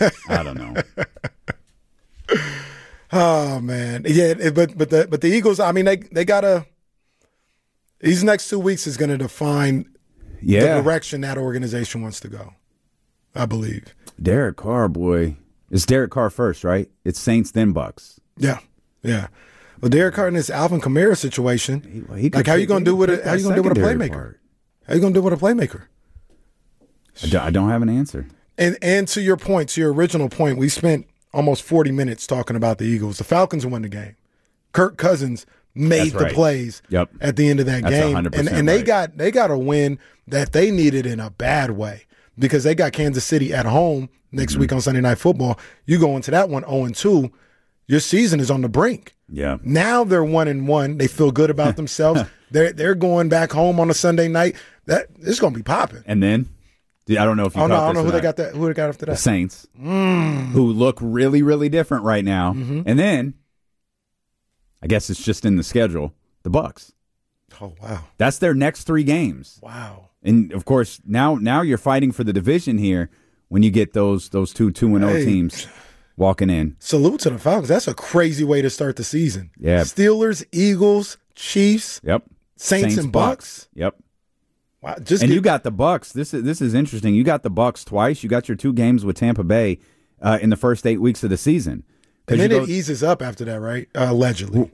Oh man, yeah, but the Eagles. I mean, they gotta. These next 2 weeks is going to define the direction that organization wants to go. I believe. Derek Carr, boy, it's Derek Carr first, right? It's Saints then Bucks. Yeah. Well, Derek Carr in this Alvin Kamara situation, like how you going to do with a playmaker? How you going to do with a playmaker? I don't have an answer. And to your point, to your original point, we spent almost 40 minutes talking about the Eagles. The Falcons won the game. Kirk Cousins made the plays at the end of that game. And they got a win that they needed in a bad way because they got Kansas City at home next week on Sunday Night Football. You go into that one 0-2, your season is on the brink. Yeah. Now they're 1-1. They feel good about themselves. They're going back home on a Sunday night. It's going to be popping. And then I don't know if you. I don't know who they got that. Who they got after that? The Saints, who look really, really different right now. And then, I guess it's just in the schedule. The Bucs. Oh wow, that's their next 3 games. Wow. And of course, now you're fighting for the division here when you get those 2-0 teams walking in. Salute to the Falcons. That's a crazy way to start the season. Yeah. Steelers, Eagles, Chiefs. Yep. Saints and Bucs. Yep. Wow. You got the Bucs. This is interesting. You got the Bucs twice. You got your 2 games with Tampa Bay in the first 8 weeks of the season. And then it eases up after that, right? Allegedly.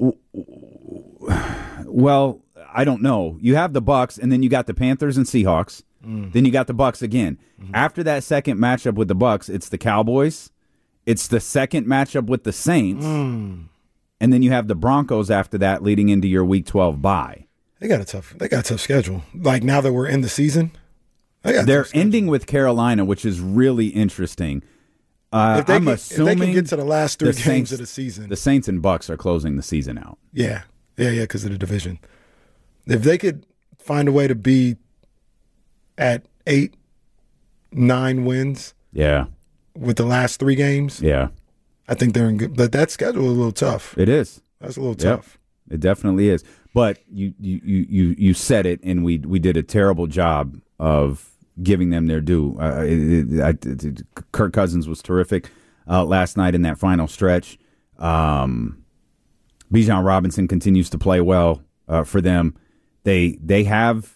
Well, I don't know. You have the Bucs, and then you got the Panthers and Seahawks. Then you got the Bucs again. After that second matchup with the Bucs, it's the Cowboys. It's the second matchup with the Saints. And then you have the Broncos after that, leading into your Week 12 bye. They got a tough schedule. Like now that we're in the season, they're ending with Carolina, which is really interesting. If they can get to the last 3 games of the season, the Saints and Bucs are closing the season out. Yeah, because of the division. If they could find a way to be at 8-9 wins, with the last 3 games, I think they're in good. But that schedule is a little tough. It is. That's a little tough. It definitely is. But you said it, and we did a terrible job of giving them their due. Kirk Cousins was terrific last night in that final stretch. Bijan Robinson continues to play well for them. They have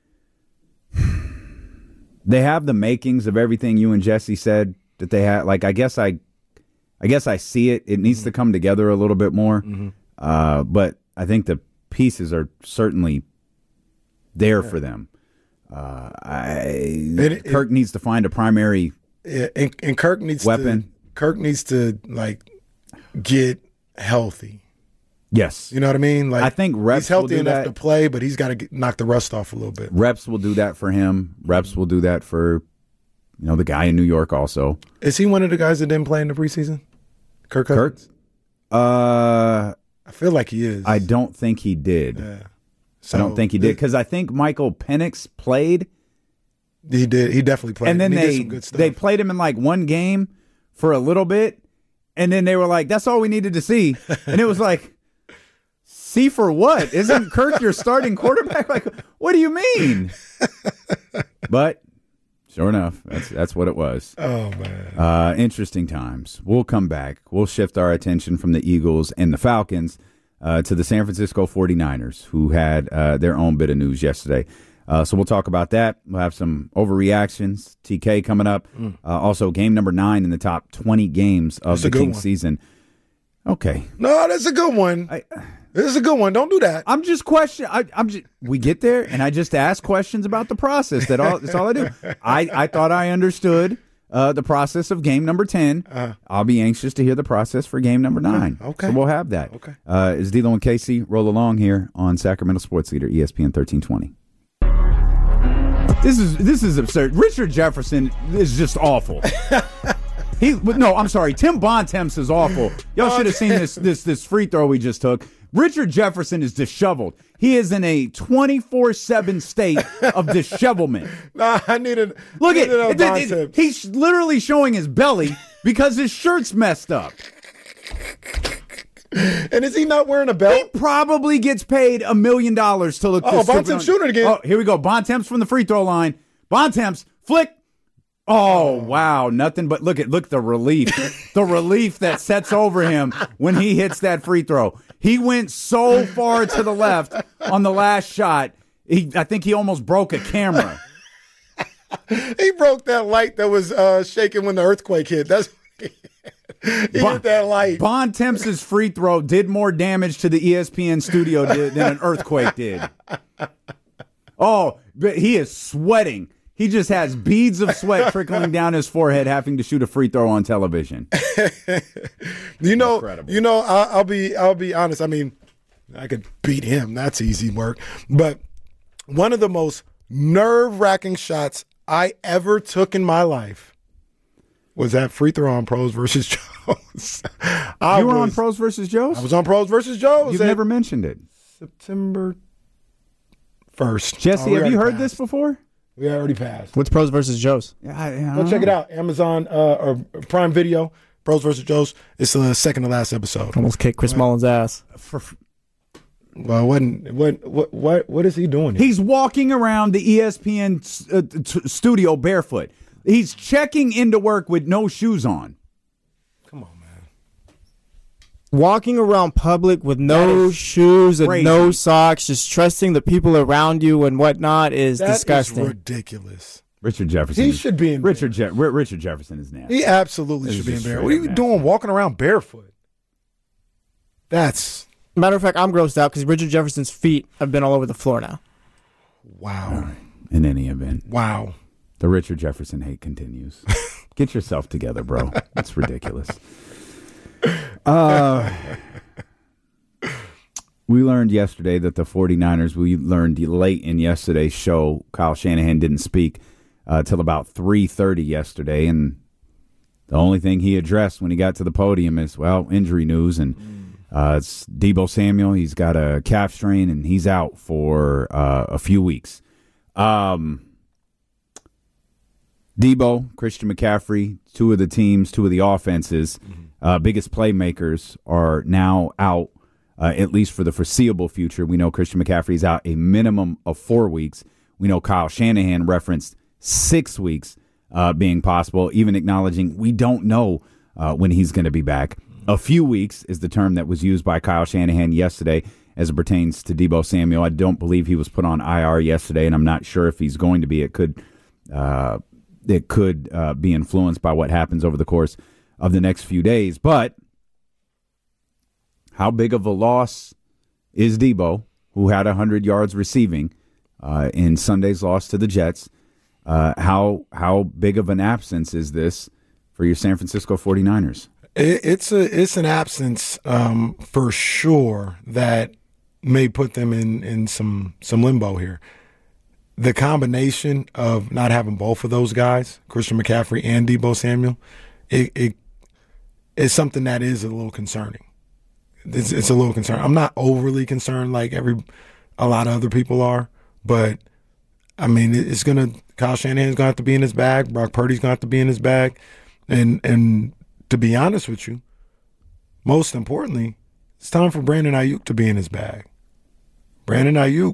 the makings of everything you and Jesse said that they had. Like I guess I see it. It needs to come together a little bit more. But I think the pieces are certainly there for them. Kirk needs to find a primary and Kirk needs weapon. Kirk needs to get healthy. Yes. You know what I mean? Like I think reps he's healthy will do enough that. to play, but he's got to knock the rust off a little bit. Reps will do that for him. Reps will do that for the guy in New York also. Is he one of the guys that didn't play in the preseason? Kirk Cousins? I feel like he is. I don't think he did. Yeah. I don't think he did because I think Michael Penix played. He did. He definitely played. And then he did some good stuff. They played him in like one game for a little bit, and then they were like, "That's all we needed to see." And it was like, "See for what? Isn't Kirk your starting quarterback?" Like, what do you mean? But sure enough, that's what it was. Oh man, interesting times. We'll come back. We'll shift our attention from the Eagles and the Falcons to the San Francisco 49ers, who had their own bit of news yesterday. So we'll talk about that. We'll have some overreactions. TK coming up. Also, game number 9 in the top 20 games of the Kings season. Okay. No, that's a good one. This is a good one. Don't do that. I'm just questioning. We get there, and I just ask questions about the process. That's all I do. I thought I understood the process of game number 10. I'll be anxious to hear the process for game number 9. Okay. So we'll have that. Okay. Is D'Lo and Casey roll along here on Sacramento Sports Leader, ESPN 1320. This is absurd. Richard Jefferson is just awful. I'm sorry. Tim Bontemps is awful. Y'all should have seen this free throw we just took. Richard Jefferson is disheveled. He is in a 24/7 state of dishevelment. Nah, I need it. Look at he's literally showing his belly because his shirt's messed up. And is he not wearing a belt? He probably gets paid $1 million to look. Oh, Bontemps shooting again. Oh, here we go. Bontemps from the free throw line. Bontemps flick. Oh wow, nothing but look the relief. The relief that sets over him when he hits that free throw. He went so far to the left on the last shot. I think he almost broke a camera. He broke that light that was shaking when the earthquake hit. That's he hit that light. Bontemps' free throw did more damage to the ESPN studio than an earthquake did. Oh, but he is sweating. He just has beads of sweat trickling down his forehead, having to shoot a free throw on television. Incredible. I'll be honest. I mean, I could beat him. That's easy work. But one of the most nerve-wracking shots I ever took in my life was that free throw on Pros versus Joes. You were on Pros versus Joes? I was on Pros versus Joes. You've never mentioned it. September 1st. Jesse, have you heard this before? We already passed. What's Pros versus Joes? Go check it out. Amazon or Prime Video. Pros versus Joes. It's the second to last episode. Almost kicked Chris Mullin's ass. Well, what is he doing here? He's walking around the ESPN studio barefoot. He's checking into work with no shoes on. Come on, man. Walking around public with no shoes and crazy. No socks, just trusting the people around you and whatnot is disgusting. That is ridiculous. Richard Jefferson. He should be in Richard Jefferson is nasty. He absolutely should be embarrassed. What are you doing walking around barefoot? That's... Matter of fact, I'm grossed out because Richard Jefferson's feet have been all over the floor now. Wow. In any event. Wow. The Richard Jefferson hate continues. Get yourself together, bro. That's ridiculous. We learned yesterday that the 49ers, we learned late in yesterday's show, Kyle Shanahan didn't speak till about 3:30 yesterday, and the only thing he addressed when he got to the podium is, well, injury news, and it's Deebo Samuel. He's got a calf strain, and he's out for a few weeks. Deebo, Christian McCaffrey, two of the offenses, biggest playmakers are now out, at least for the foreseeable future. We know Christian McCaffrey's out a minimum of 4 weeks. We know Kyle Shanahan referenced 6 weeks being possible, even acknowledging we don't know when he's going to be back. A few weeks is the term that was used by Kyle Shanahan yesterday as it pertains to Deebo Samuel. I don't believe he was put on IR yesterday, and I'm not sure if he's going to be. It could be influenced by what happens over the course of the next few days. But how big of a loss is Deebo, who had 100 yards receiving in Sunday's loss to the Jets? How big of an absence is this for your San Francisco 49ers? It's an absence for sure that may put them in some limbo here. The combination of not having both of those guys, Christian McCaffrey and Deebo Samuel, it is something that is a little concerning. It's a little concerning. I'm not overly concerned like a lot of other people are, but I mean Kyle Shanahan's gonna have to be in his bag. Brock Purdy's gonna have to be in his bag, and to be honest with you, most importantly, it's time for Brandon Ayuk to be in his bag. Brandon Ayuk,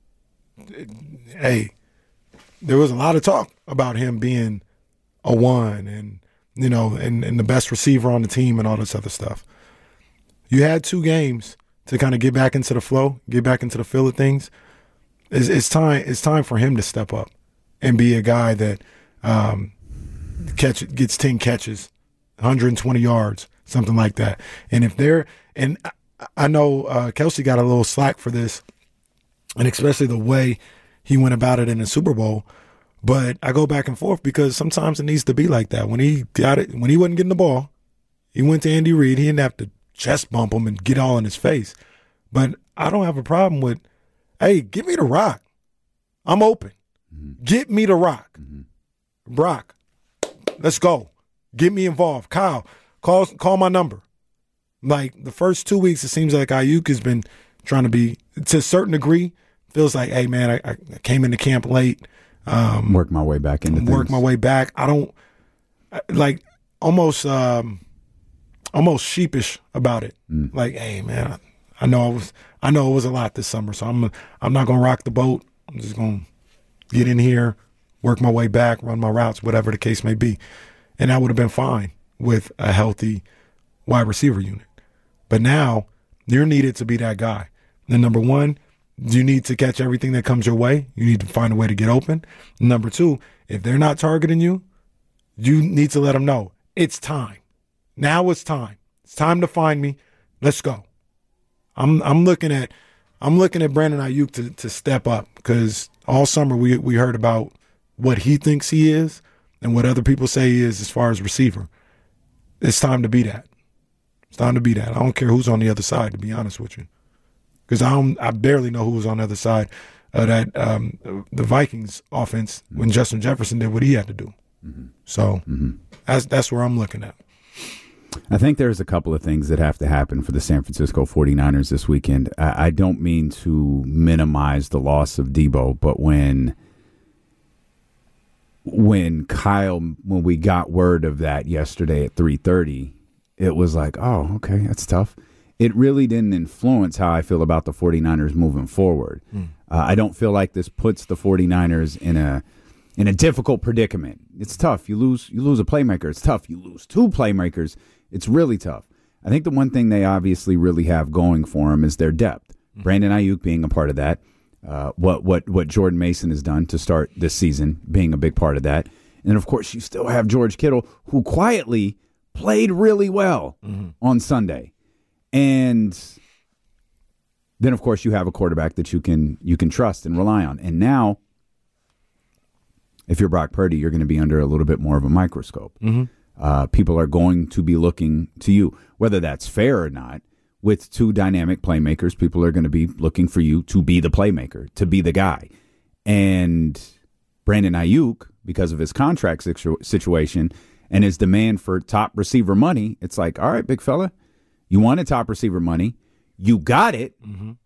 hey, there was a lot of talk about him being a one and the best receiver on the team and all this other stuff. You had 2 games to kind of get back into the flow, get back into the feel of things. It's time for him to step up and be a guy that gets 10 catches, 120 yards, something like that. And I know Kelsey got a little slack for this, and especially the way he went about it in the Super Bowl. But I go back and forth because sometimes it needs to be like that. When he wasn't getting the ball, he went to Andy Reid. He didn't have to chest bump him and get all in his face. But I don't have a problem with, hey, give me the rock. I'm open. Mm-hmm. Get me the rock. Mm-hmm. Brock, let's go. Get me involved. Kyle, call my number. Like the first 2 weeks, it seems like Ayuk has been trying to be, to a certain degree, feels like, hey, man, I came into camp late. Work my way back into things. Work my way back. I don't, like, almost sheepish about it. Mm. Like, hey, man, I know it was a lot this summer, so I'm not going to rock the boat. I'm just going to get in here, work my way back, run my routes, whatever the case may be. And that would have been fine with a healthy wide receiver unit. But now you're needed to be that guy. And number one, you need to catch everything that comes your way. You need to find a way to get open. Number two, if they're not targeting you, you need to let them know it's time. Now it's time. It's time to find me. Let's go. I'm looking at Brandon Ayuk to step up, because all summer we heard about what he thinks he is and what other people say he is as far as receiver. It's time to be that. It's time to be that. I don't care who's on the other side, to be honest with you. because I barely know who was on the other side of that the Vikings offense when Justin Jefferson did what he had to do. So that's where I'm looking at. I think there's a couple of things that have to happen for the San Francisco 49ers this weekend. I don't mean to minimize the loss of Debo, but when we got word of that yesterday at 3:30, it was like, oh, okay, that's tough. It really didn't influence how I feel about the 49ers moving forward. I don't feel like this puts the 49ers in a difficult predicament. It's tough. You lose a playmaker. It's tough. You lose two playmakers. It's really tough. I think the one thing they obviously really have going for them is their depth. Brandon Ayuk being a part of that. What Jordan Mason has done to start this season being a big part of that. And, of course, you still have George Kittle, who quietly played really well on Sunday. And then, of course, you have a quarterback that you can trust and rely on. And now, if you're Brock Purdy, you're going to be under a little bit more of a microscope. People are going to be looking to you, whether that's fair or not. With two dynamic playmakers, people are going to be looking for you to be the playmaker, to be the guy. And Brandon Ayuk, because of his contract situation and his demand for top receiver money, it's like, all right, big fella, you wanted top receiver money. You got it.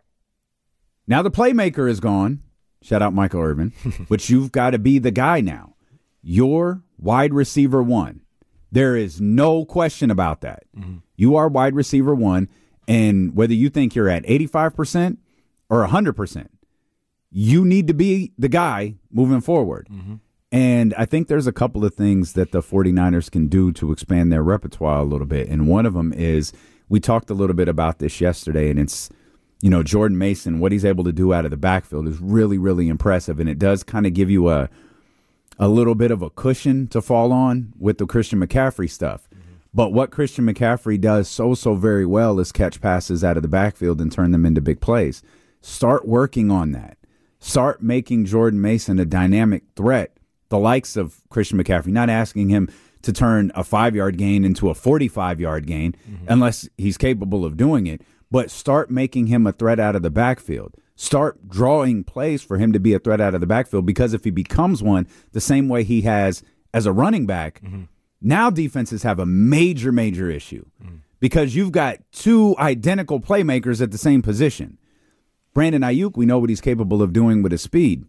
Now the playmaker is gone. Shout out Michael Irvin. But you've got to be the guy now. You're wide receiver one. There is no question about that. You are wide receiver one, and whether you think you're at 85% or 100%, you need to be the guy moving forward. And I think there's a couple of things that the 49ers can do to expand their repertoire a little bit, and one of them is, we talked a little bit about this yesterday, and it's, Jordan Mason, what he's able to do out of the backfield is really, really impressive, and it does kind of give you a little bit of a cushion to fall on with the Christian McCaffrey stuff. But what Christian McCaffrey does so very well is catch passes out of the backfield and turn them into big plays. Start working on that. Start making Jordan Mason a dynamic threat, the likes of Christian McCaffrey, not asking him to turn a 5-yard gain into a 45-yard gain unless he's capable of doing it. But start making him a threat out of the backfield. Start drawing plays for him to be a threat out of the backfield, because if he becomes one the same way he has as a running back, now defenses have a major issue because you've got two identical playmakers at the same position. Brandon Ayuk, we know what he's capable of doing with his speed.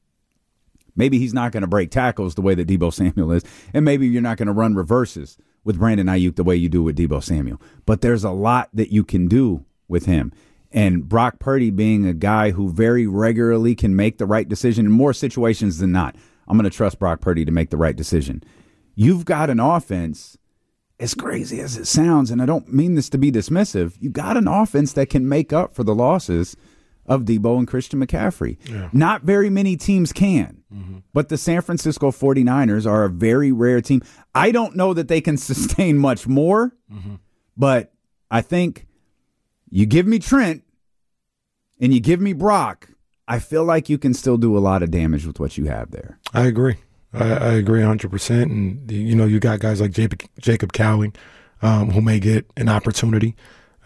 Maybe he's not going to break tackles the way that Deebo Samuel is, and maybe you're not going to run reverses with Brandon Ayuk the way you do with Deebo Samuel. But there's a lot that you can do with him. And Brock Purdy being a guy who very regularly can make the right decision in more situations than not. I'm going to trust Brock Purdy to make the right decision. You've got an offense, as crazy as it sounds, and I don't mean this to be dismissive, you've got an offense that can make up for the losses of Debo and Christian McCaffrey. Not very many teams can, but the San Francisco 49ers are a very rare team. I don't know that they can sustain much more, but I think you give me Trent and you give me Brock, I feel like you can still do a lot of damage with what you have there. I agree. I agree 100%. And, you got guys like Jacob Cowing who may get an opportunity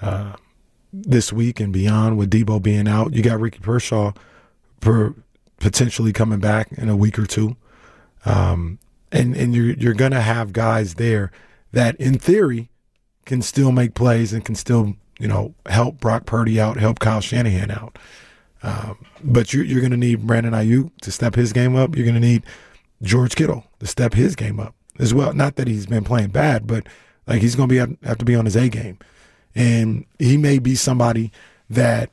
this week and beyond with Debo being out. You got Ricky Pershaw potentially coming back in a week or two. And you're going to have guys there that, in theory, can still make plays and can still, help Brock Purdy out, help Kyle Shanahan out. But you're going to need Brandon Ayuk to step his game up. You're going to need George Kittle to step his game up as well. Not that he's been playing bad, but like he's going to have to be on his A game. And he may be somebody that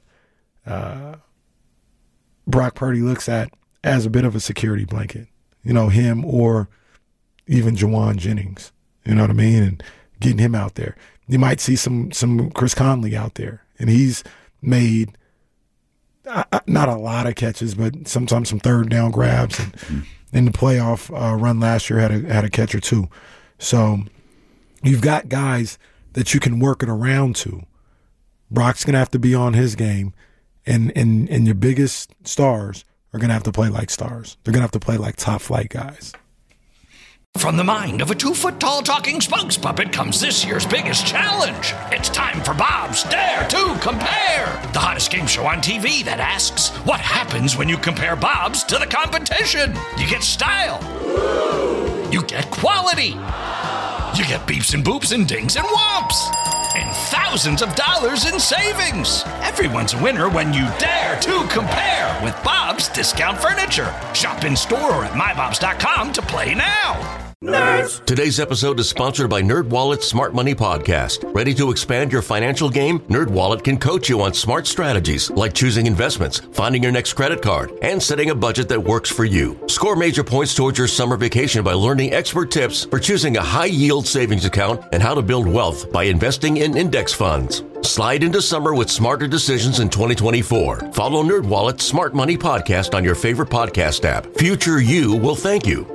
Brock Purdy looks at as a bit of a security blanket. Him or even Juwan Jennings. You know what I mean? And getting him out there. You might see some Chris Conley out there. And he's made not a lot of catches, but sometimes some third down grabs. And in the playoff run last year had a catch or two. So you've got guys that you can work it around to. Brock's going to have to be on his game, and your biggest stars are going to have to play like stars. They're going to have to play like top flight guys. From the mind of a 2-foot-tall talking spokes puppet comes this year's biggest challenge. It's time for Bob's Dare to Compare, the hottest game show on TV that asks, what happens when you compare Bob's to the competition? You get style. You get quality. You get beeps and boops and dings and whomps. And thousands of dollars in savings. Everyone's a winner when you dare to compare with Bob's Discount Furniture. Shop in store or at mybobs.com to play now. Nerds! Today's episode is sponsored by NerdWallet's Smart Money Podcast. Ready to expand your financial game? NerdWallet can coach you on smart strategies like choosing investments, finding your next credit card, and setting a budget that works for you. Score major points towards your summer vacation by learning expert tips for choosing a high-yield savings account and how to build wealth by investing in index funds. Slide into summer with smarter decisions in 2024. Follow NerdWallet's Smart Money Podcast on your favorite podcast app. Future you will thank you.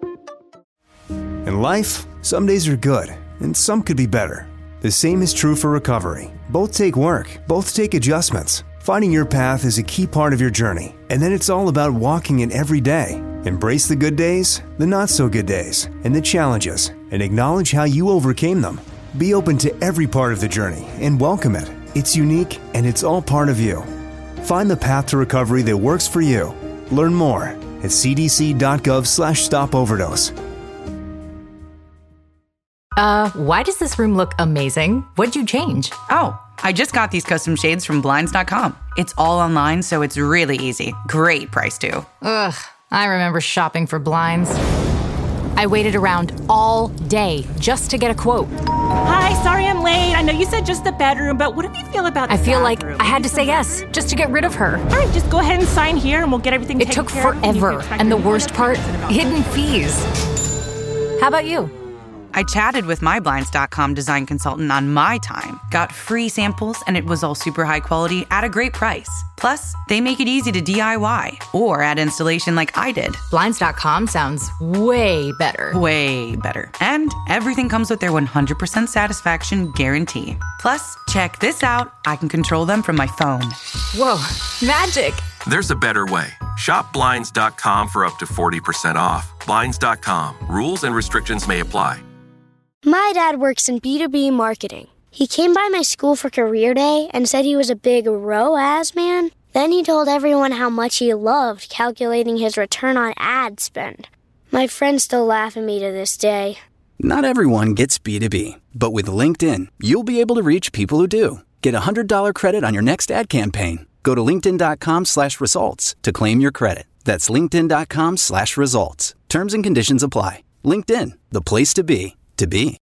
In life, some days are good, and some could be better. The same is true for recovery. Both take work, both take adjustments. Finding your path is a key part of your journey, and then it's all about walking it every day. Embrace the good days, the not-so-good days, and the challenges, and acknowledge how you overcame them. Be open to every part of the journey and welcome it. It's unique, and it's all part of you. Find the path to recovery that works for you. Learn more at cdc.gov/stopoverdose. Why does this room look amazing? What'd you change? Oh, I just got these custom shades from Blinds.com. It's all online, so it's really easy. Great price, too. Ugh, I remember shopping for blinds. I waited around all day just to get a quote. Hi, sorry I'm late. I know you said just the bedroom, but what do you feel about the I feel bathroom? like I had to say yes just to get rid of her. All right, just go ahead and sign here and we'll get everything taken care of. It took forever, and the worst part, hidden fees. How about you? I chatted with my Blinds.com design consultant on my time, got free samples, and it was all super high quality at a great price. Plus, they make it easy to DIY or add installation like I did. Blinds.com sounds way better. Way better. And everything comes with their 100% satisfaction guarantee. Plus, check this out. I can control them from my phone. Whoa, magic. There's a better way. Shop Blinds.com for up to 40% off. Blinds.com. Rules and restrictions may apply. My dad works in B2B marketing. He came by my school for career day and said he was a big ROAS man. Then he told everyone how much he loved calculating his return on ad spend. My friends still laugh at me to this day. Not everyone gets B2B, but with LinkedIn, you'll be able to reach people who do. Get a $100 credit on your next ad campaign. Go to linkedin.com/results to claim your credit. That's linkedin.com/results. Terms and conditions apply. LinkedIn, the place to be.